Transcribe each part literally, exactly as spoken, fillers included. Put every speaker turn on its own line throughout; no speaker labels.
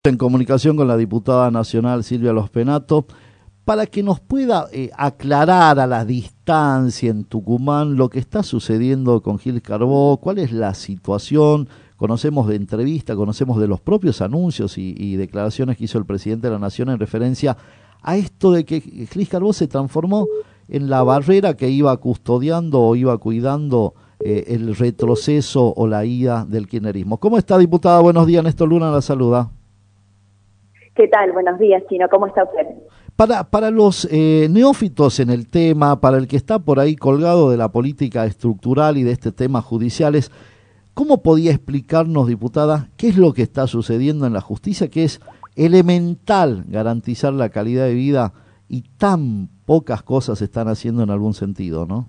En comunicación con la diputada nacional Silvia Lospenato para que nos pueda eh, aclarar a la distancia en Tucumán lo que está sucediendo con Gil Carbó, cuál es la situación. Conocemos de entrevista, conocemos de los propios anuncios y, y declaraciones que hizo el presidente de la Nación en referencia a esto de que Gil Carbó se transformó en la barrera que iba custodiando o iba cuidando eh, el retroceso o la ida del kirchnerismo. ¿Cómo está, diputada? Buenos días, Néstor Luna la saluda.
¿Qué tal? Buenos días, Chino. ¿Cómo está usted?
Para, para los eh, neófitos en el tema, para el que está por ahí colgado de la política estructural y de este tema judiciales, ¿cómo podía explicarnos, diputada, qué es lo que está sucediendo en la justicia, que es elemental garantizar la calidad de vida y tan pocas cosas se están haciendo en algún sentido, ¿no?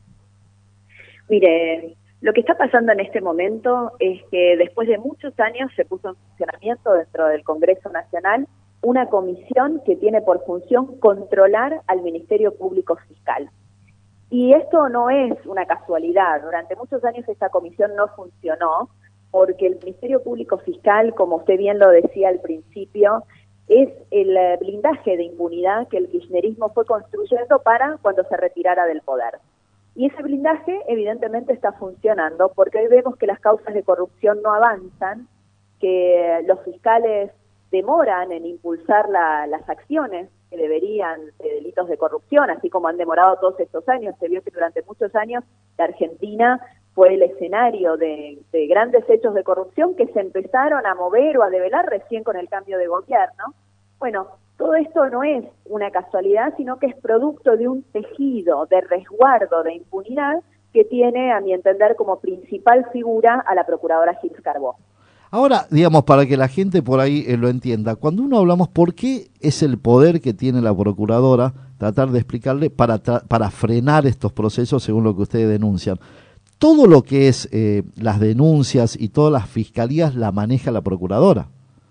Mire, lo que está pasando en este momento es que después de muchos años se puso en funcionamiento dentro del Congreso Nacional una comisión que tiene por función controlar al Ministerio Público Fiscal. Y esto no es una casualidad. Durante muchos años esta comisión no funcionó porque el Ministerio Público Fiscal, como usted bien lo decía al principio, es el blindaje de impunidad que el kirchnerismo fue construyendo para cuando se retirara del poder. Y ese blindaje evidentemente está funcionando porque hoy vemos que las causas de corrupción no avanzan, que los fiscales demoran en impulsar la, las acciones que deberían de delitos de corrupción, así como han demorado todos estos años. Se vio que durante muchos años la Argentina fue el escenario de, de grandes hechos de corrupción que se empezaron a mover o a develar recién con el cambio de gobierno. Bueno, todo esto no es una casualidad, sino que es producto de un tejido de resguardo de impunidad que tiene, a mi entender, como principal figura a la procuradora Gil Carbó.
Ahora, digamos, para que la gente por ahí eh, lo entienda, cuando uno hablamos por qué es el poder que tiene la procuradora, tratar de explicarle para, para frenar estos procesos según lo que ustedes denuncian. Todo lo que es eh, las denuncias y todas las fiscalías la maneja la procuradora.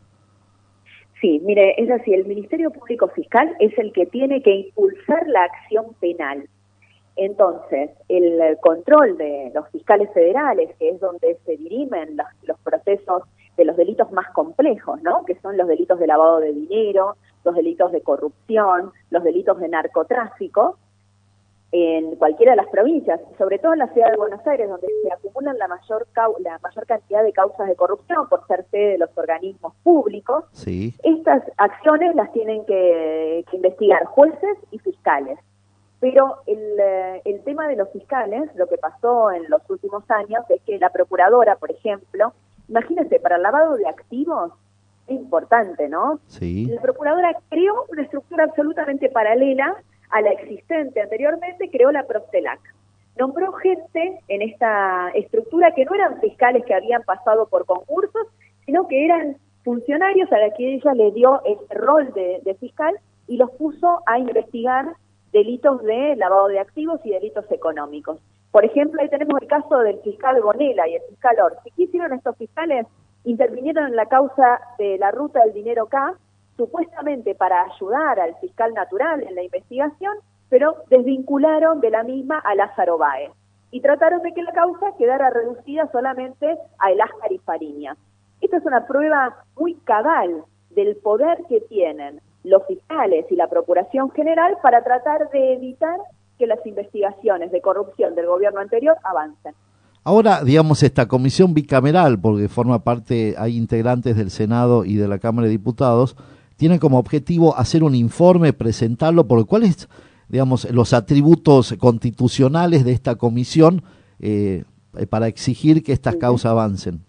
Sí, mire, es así, el Ministerio Público Fiscal es el que tiene que impulsar la acción penal. Entonces, el control de los fiscales federales, que es donde se dirimen los, los procesos de los delitos más complejos, ¿no? Que son los delitos de lavado de dinero, los delitos de corrupción, los delitos de narcotráfico, en cualquiera de las provincias, sobre todo en la ciudad de Buenos Aires, donde se acumulan la mayor la mayor cantidad de causas de corrupción por ser sede de los organismos públicos.
Sí.
Estas acciones las tienen que, que investigar jueces y fiscales. Pero el, el tema de los fiscales, lo que pasó en los últimos años, es que la procuradora, por ejemplo, imagínense, para el lavado de activos, es importante, ¿no?
Sí.
La procuradora creó una estructura absolutamente paralela a la existente anteriormente, creó la Prostelac. Nombró gente en esta estructura que no eran fiscales que habían pasado por concursos, sino que eran funcionarios a los que ella le dio el rol de, de fiscal y los puso a investigar delitos de lavado de activos y delitos económicos. Por ejemplo, ahí tenemos el caso del fiscal Gonela y el fiscal Orsi. ¿Qué hicieron estos fiscales? Intervinieron en la causa de la ruta del dinero K, supuestamente para ayudar al fiscal natural en la investigación, pero desvincularon de la misma a Lázaro Báez y trataron de que la causa quedara reducida solamente a Eláscar y Fariña. Esta es una prueba muy cabal del poder que tienen los fiscales y la Procuración General para tratar de evitar que las investigaciones de corrupción del gobierno anterior avancen.
Ahora, digamos, esta comisión bicameral, porque forma parte, hay integrantes del Senado y de la Cámara de Diputados, tiene como objetivo hacer un informe, presentarlo, por cuáles, digamos, los atributos constitucionales de esta comisión eh, para exigir que estas causas avancen.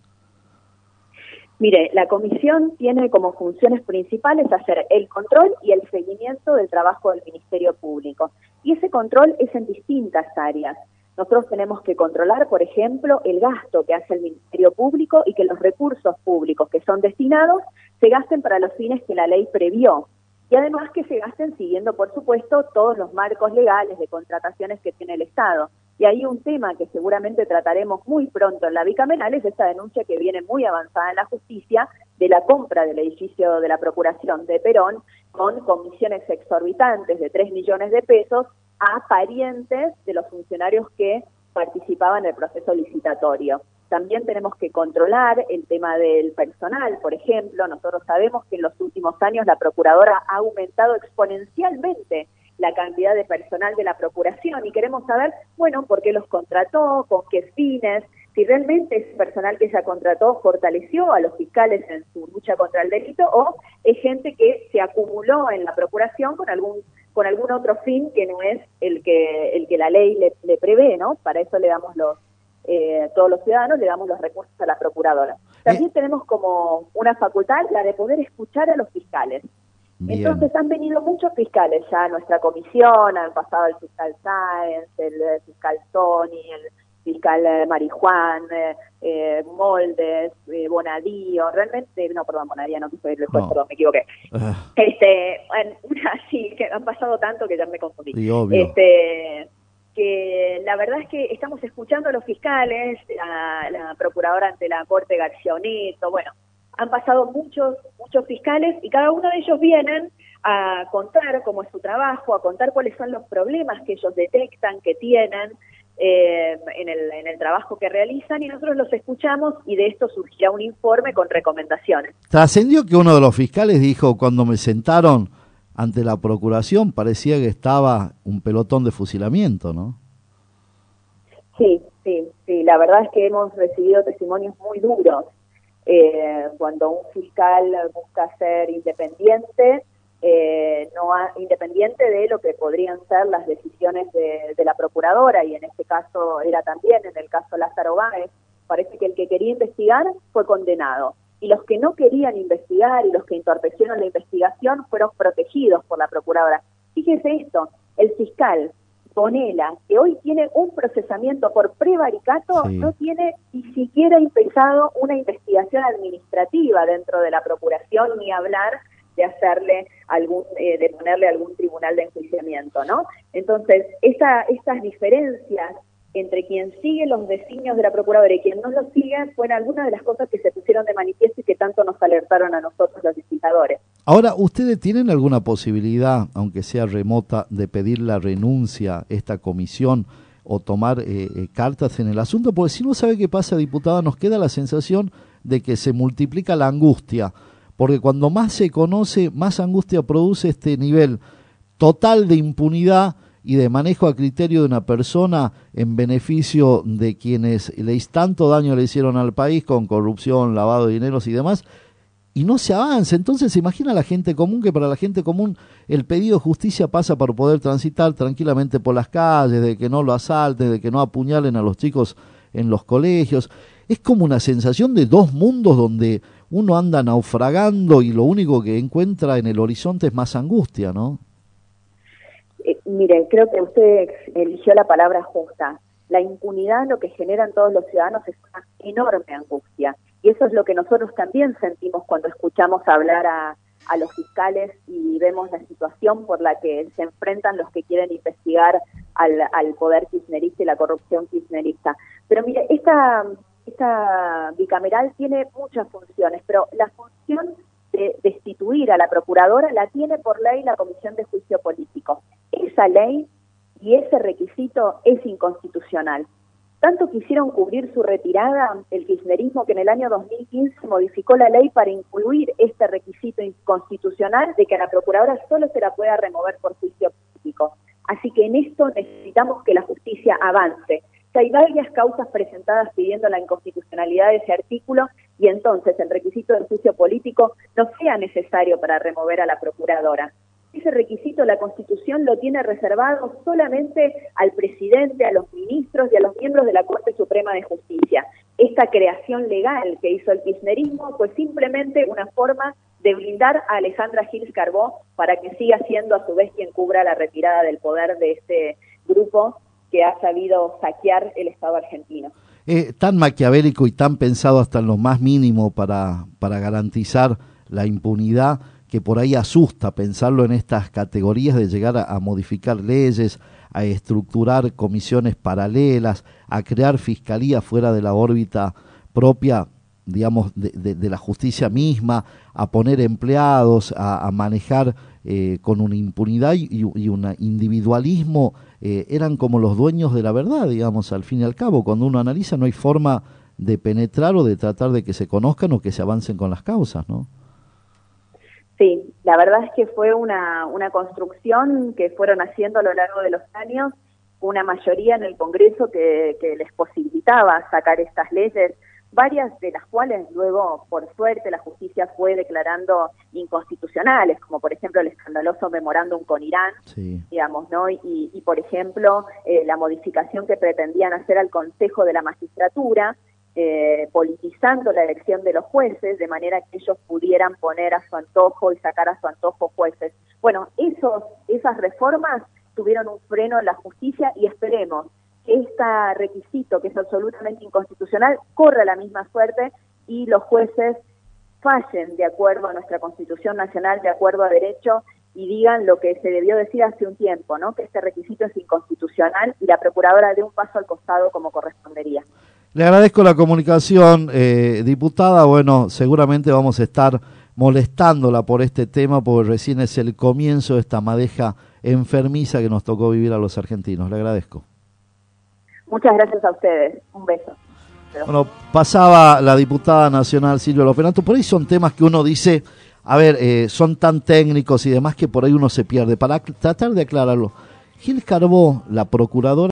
Mire, la comisión tiene como funciones principales hacer el control y el seguimiento del trabajo del Ministerio Público. Y ese control es en distintas áreas. Nosotros tenemos que controlar, por ejemplo, el gasto que hace el Ministerio Público y que los recursos públicos que son destinados se gasten para los fines que la ley previó. Y además que se gasten siguiendo, por supuesto, todos los marcos legales de contrataciones que tiene el Estado. Y hay un tema que seguramente trataremos muy pronto en la bicameral, es esta denuncia que viene muy avanzada en la justicia de la compra del edificio de la Procuración de Perón con comisiones exorbitantes de tres millones de pesos a parientes de los funcionarios que participaban en el proceso licitatorio. También tenemos que controlar el tema del personal, por ejemplo. Nosotros sabemos que en los últimos años la Procuradora ha aumentado exponencialmente la cantidad de personal de la Procuración y queremos saber, bueno, por qué los contrató, con qué fines, si realmente ese personal que ella contrató fortaleció a los fiscales en su lucha contra el delito o es gente que se acumuló en la Procuración con algún con algún otro fin que no es el que el que la ley le, le prevé, ¿no? Para eso le damos los eh, todos los ciudadanos le damos los recursos a la Procuradora. También eh. tenemos como una facultad la de poder escuchar a los fiscales. Bien. Entonces han venido muchos fiscales ya a nuestra comisión, han pasado el fiscal Sáenz, el fiscal Tony, el fiscal eh, Marijuán, eh, eh, Moldes, eh, Bonadío, realmente, no, perdón, Bonadío no, fue el juez, no. perdón, me equivoqué. Uh. Este, bueno, sí, que han pasado tanto que ya me confundí.
Sí, obvio.
Este, que la verdad es que estamos escuchando a los fiscales, a la procuradora ante la Corte Garcioneto, bueno, han pasado muchos, muchos fiscales y cada uno de ellos vienen a contar cómo es su trabajo, a contar cuáles son los problemas que ellos detectan, que tienen eh, en, el, en el trabajo que realizan y nosotros los escuchamos y de esto surgirá un informe con recomendaciones.
Trascendió que uno de los fiscales dijo, cuando me sentaron ante la Procuración, parecía que estaba un pelotón de fusilamiento, ¿no?
Sí, sí, sí, la verdad es que hemos recibido testimonios muy duros. Eh, cuando un fiscal busca ser independiente, eh, no ha, independiente de lo que podrían ser las decisiones de, de la procuradora, y en este caso era también, en el caso Lázaro Báez, parece que el que quería investigar fue condenado, y los que no querían investigar y los que entorpecieron la investigación fueron protegidos por la procuradora. Fíjese esto, el fiscal Bonela, que hoy tiene un procesamiento por prevaricato, sí. no tiene ni siquiera empezado una investigación administrativa dentro de la Procuración, ni hablar de hacerle algún, eh, de ponerle algún tribunal de enjuiciamiento, ¿no? Entonces, esa, estas diferencias entre quien sigue los designios de la Procuradora y quien no los sigue fueron algunas de las cosas que se pusieron de manifiesto y que tanto nos alertaron a nosotros los legisladores.
Ahora, ¿ustedes tienen alguna posibilidad, aunque sea remota, de pedir la renuncia a esta comisión o tomar eh, eh, cartas en el asunto? Porque si no sabe qué pasa, diputada, nos queda la sensación de que se multiplica la angustia, porque cuando más se conoce, más angustia produce este nivel total de impunidad y de manejo a criterio de una persona en beneficio de quienes le tanto daño le hicieron al país con corrupción, lavado de dineros y demás, y no se avanza. Entonces se imagina la gente común que para la gente común el pedido de justicia pasa por poder transitar tranquilamente por las calles, de que no lo asalten, de que no apuñalen a los chicos en los colegios. Es como una sensación de dos mundos donde uno anda naufragando y lo único que encuentra en el horizonte es más angustia, ¿no?
Eh, mire, creo que usted eligió la palabra justa. La impunidad lo que genera en todos los ciudadanos es una enorme angustia. Y eso es lo que nosotros también sentimos cuando escuchamos hablar a, a los fiscales y vemos la situación por la que se enfrentan los que quieren investigar al, al poder kirchnerista y la corrupción kirchnerista. Pero mire, esta, esta bicameral tiene muchas funciones, pero la función de destituir a la procuradora la tiene por ley la Comisión de Juicio Político. Esa ley y ese requisito es inconstitucional. Tanto quisieron cubrir su retirada el kirchnerismo que en el año dos mil quince modificó la ley para incluir este requisito inconstitucional de que a la procuradora solo se la pueda remover por juicio político. Así que en esto necesitamos que la justicia avance. Que hay varias causas presentadas pidiendo la inconstitucionalidad de ese artículo y entonces el requisito del juicio político no sea necesario para remover a la procuradora. Ese requisito la Constitución lo tiene reservado solamente al presidente, a los ministros y a los miembros de la Corte Suprema de Justicia. Esta creación legal que hizo el kirchnerismo fue simplemente una forma de blindar a Alejandra Gils Carbó para que siga siendo a su vez quien cubra la retirada del poder de este grupo que ha sabido saquear el Estado argentino.
Eh, tan maquiavélico y tan pensado hasta en lo más mínimo para, para garantizar la impunidad, que por ahí asusta pensarlo en estas categorías de llegar a, a modificar leyes, a estructurar comisiones paralelas, a crear fiscalía fuera de la órbita propia, digamos, de, de, de la justicia misma, a poner empleados, a, a manejar eh, con una impunidad y, y un individualismo, eh, eran como los dueños de la verdad, digamos, al fin y al cabo. Cuando uno analiza, no hay forma de penetrar o de tratar de que se conozcan o que se avancen con las causas, ¿no?
Sí, la verdad es que fue una, una construcción que fueron haciendo a lo largo de los años, una mayoría en el Congreso que, que les posibilitaba sacar estas leyes, varias de las cuales luego, por suerte, la justicia fue declarando inconstitucionales, como por ejemplo el escandaloso memorándum con Irán, sí. digamos, ¿no? Y, y por ejemplo, eh, la modificación que pretendían hacer al Consejo de la Magistratura, eh, politizando la elección de los jueces, de manera que ellos pudieran poner a su antojo y sacar a su antojo jueces. Bueno, esos, esas reformas tuvieron un freno en la justicia y esperemos que este requisito, que es absolutamente inconstitucional, corra la misma suerte y los jueces fallen de acuerdo a nuestra Constitución Nacional, de acuerdo a derecho, y digan lo que se debió decir hace un tiempo, ¿no? Que este requisito es inconstitucional y la Procuradora dé un paso al costado como correspondería.
Le agradezco la comunicación, eh, diputada. Bueno, seguramente vamos a estar molestándola por este tema, porque recién es el comienzo de esta madeja enfermiza que nos tocó vivir a los argentinos. Le agradezco.
Muchas gracias a ustedes. Un beso.
Bueno, pasaba la diputada nacional Silvia Los Penatos. Por ahí son temas que uno dice, a ver, eh, son tan técnicos y demás que por ahí uno se pierde. Para tratar de aclararlo, Gil Carbó, la procuradora